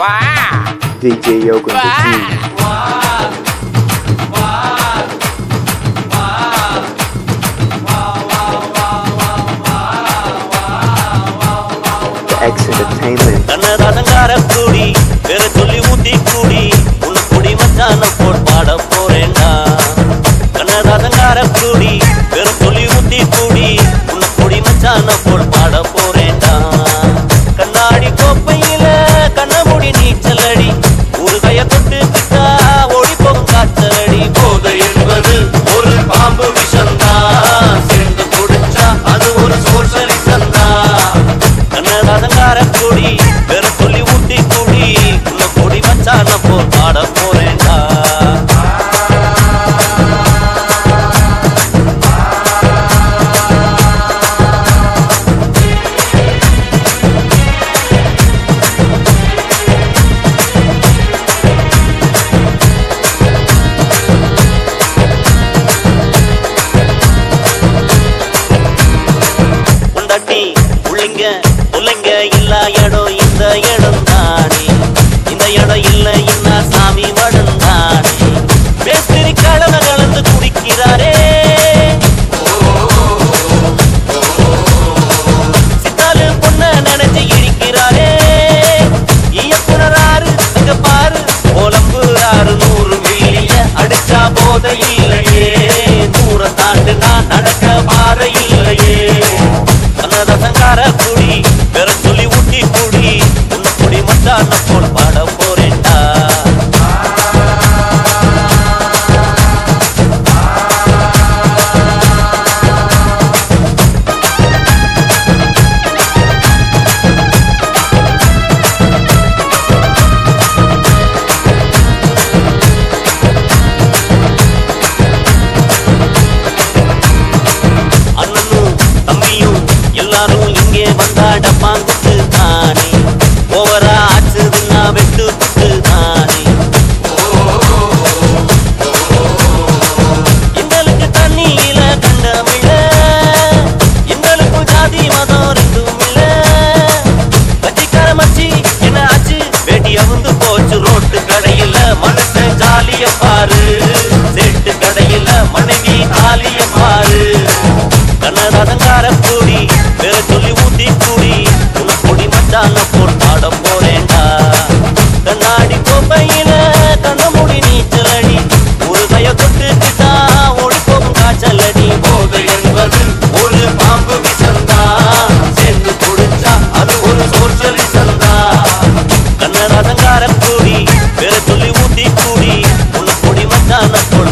DJ Yoga The X Entertainment. கண்ணதாசங்கார கூடி வேற சொல்லி ஊத்தி கூடி உன் குடி மச்சான போட் பாட போறேன்டா. கண்ணதாசங்கார கூடி வேற சொல்லி ஊத்தி கூடி உன் குடி மச்சான போட் பாட போறேன்டா. கண்ணாடி கோப்பையில கண்ணமுடி நீச்சலடி ஊறுகைய தொட்டு கிட்டா ஓடி போகும் காய்ச்சலடி. போதை என்பது ஒரு பாம்பு விஷந்தா, சேர்ந்து குடிச்சா அது ஒரு சோஷலிசந்தா. கண்ணதாசங்கார கூடி வேற சொல்லி ஊத்தி கூடி உன்னை கொடி மச்சான போர் பாட போறேன்டா. உண்டாட்டி புள்ளிங்க புள்ளைங்க இல்ல இடம் இந்த இடம் தானே, இந்த இடம் இல்ல இன்ன சாமி மடம் தானே. பேஸ்திரி கலவை கலந்து குடிக்கிறாரே, சித்தாலு பொண்ண நினைச்சு இழிக்கிறாரே. இயக்குனராரு அங்க பாரு போலம்புறாரு 100 மில்லிய அடிச்சா போதை இல்லையே, தூர தாண்டு நான் நடக்க பாறை இல்லையே. கண்ணதாசங்கார கூடி வேற சொல்லி ஊட்டி கூடி உன்னை குடி மச்சான போல் பாட போறேன்டா. அண்ணனும் தம்பியும் எல்லாரும் இங்கே வந்தா டப்பாங்குத்து தானே, ஓவரா ஆச்சுதுன்னா வெட்டு குத்து தானே. எங்களுக்கு தண்ணியில கண்டமில்ல, எங்களுக்கும் ஜாதி மதம் ரெண்டும் இல்ல. கட்சிக்கார மச்சி என்ன ஆச்சு, வேட்டி அவுந்து போச்சு ரோட்டு கடையில. மனுஷன் ஜாலிய பாரு, செட்டு கடையில மனைவி தாலிய பாரு. கண்ணதாசங்கார கூடி வேற சொல்லி ஊத்தி கூடி உன்னை கொடி மச்சான போர் பாட போறேன்டா. கண்ணாடி கோப்பையில கண்ணமுடி நீச்சலடி ஊறுகைய தொட்டுக்கிட்டா ஓடி போகும் காய்ச்சலடி. போதை என்பது ஒரு பாம்பு விஷந்தா, சேர்ந்து குடிச்சா அது ஒரு சோஷலிசந்தா. கண்ணதாசங்கார கூடி வேற சொல்லி ஊத்தி கூடி உன்னை கொடி மச்சான போல்